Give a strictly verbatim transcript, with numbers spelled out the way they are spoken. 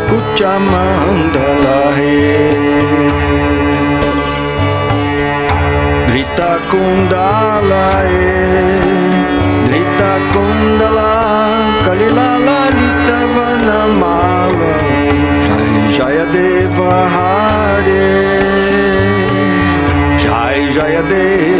Kuchamandala He Drita Kundala He Drita Kundala Kalilala Lita Vanamala Jai Jayadeva Hare Jai Jayadeva